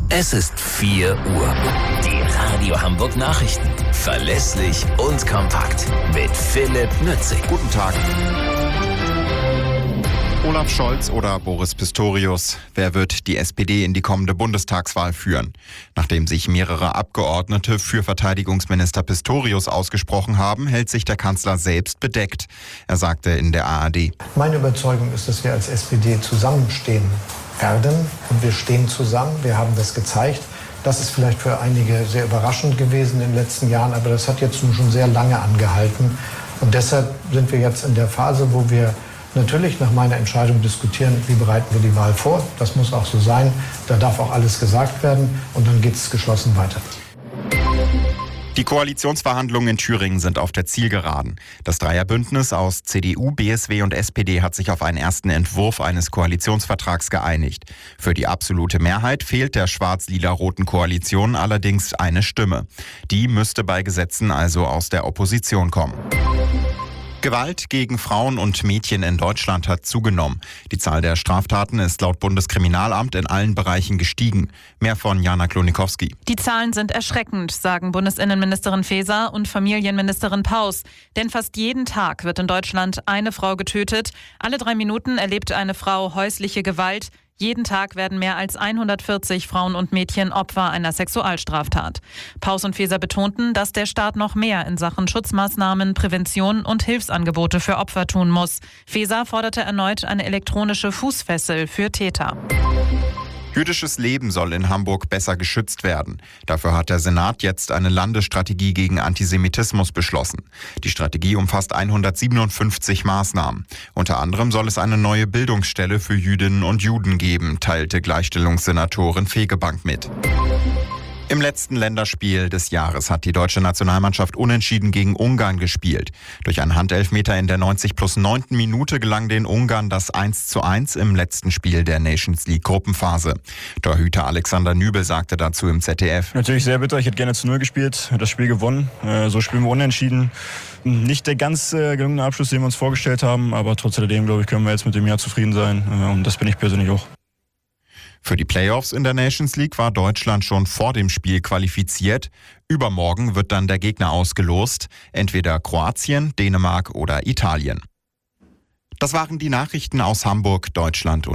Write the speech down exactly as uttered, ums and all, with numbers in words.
Es ist vier Uhr. Die Radio Hamburg Nachrichten. Verlässlich und kompakt. Mit Philipp Nützig. Guten Tag. Olaf Scholz oder Boris Pistorius? Wer wird die S P D in die kommende Bundestagswahl führen? Nachdem sich mehrere Abgeordnete für Verteidigungsminister Pistorius ausgesprochen haben, hält sich der Kanzler selbst bedeckt. Er sagte in der A R D: Meine Überzeugung ist, dass wir als S P D zusammenstehen werden. Und wir stehen zusammen. Wir haben das gezeigt. Das ist vielleicht für einige sehr überraschend gewesen in den letzten Jahren, aber das hat jetzt nun schon sehr lange angehalten. Und deshalb sind wir jetzt in der Phase, wo wir natürlich nach meiner Entscheidung diskutieren, wie bereiten wir die Wahl vor. Das muss auch so sein. Da darf auch alles gesagt werden und dann geht es geschlossen weiter. Die Koalitionsverhandlungen in Thüringen sind auf der Zielgeraden. Das Dreierbündnis aus C D U, B S W und S P D hat sich auf einen ersten Entwurf eines Koalitionsvertrags geeinigt. Für die absolute Mehrheit fehlt der schwarz-lila-roten Koalition allerdings eine Stimme. Die müsste bei Gesetzen also aus der Opposition kommen. Gewalt gegen Frauen und Mädchen in Deutschland hat zugenommen. Die Zahl der Straftaten ist laut Bundeskriminalamt in allen Bereichen gestiegen. Mehr von Jana Klonikowski. Die Zahlen sind erschreckend, sagen Bundesinnenministerin Faeser und Familienministerin Paus. Denn fast jeden Tag wird in Deutschland eine Frau getötet. Alle drei Minuten erlebt eine Frau häusliche Gewalt. Jeden Tag werden mehr als hundertvierzig Frauen und Mädchen Opfer einer Sexualstraftat. Paus und Faeser betonten, dass der Staat noch mehr in Sachen Schutzmaßnahmen, Prävention und Hilfsangebote für Opfer tun muss. Faeser forderte erneut eine elektronische Fußfessel für Täter. Jüdisches Leben soll in Hamburg besser geschützt werden. Dafür hat der Senat jetzt eine Landesstrategie gegen Antisemitismus beschlossen. Die Strategie umfasst hundertsiebenundfünfzig Maßnahmen. Unter anderem soll es eine neue Bildungsstelle für Jüdinnen und Juden geben, teilte Gleichstellungssenatorin Fegebank mit. Im letzten Länderspiel des Jahres hat die deutsche Nationalmannschaft unentschieden gegen Ungarn gespielt. Durch einen Handelfmeter in der neunzig plus neunten Minute gelang den Ungarn das eins zu eins im letzten Spiel der Nations League Gruppenphase. Torhüter Alexander Nübel sagte dazu im Z D F: Natürlich sehr bitter, ich hätte gerne zu null gespielt, das Spiel gewonnen. So spielen wir unentschieden. Nicht der ganz gelungene Abschluss, den wir uns vorgestellt haben, aber trotz alledem, glaube ich, können wir jetzt mit dem Jahr zufrieden sein. Und das bin ich persönlich auch. Für die Playoffs in der Nations League war Deutschland schon vor dem Spiel qualifiziert. Übermorgen wird dann der Gegner ausgelost, entweder Kroatien, Dänemark oder Italien. Das waren die Nachrichten aus Hamburg, Deutschland und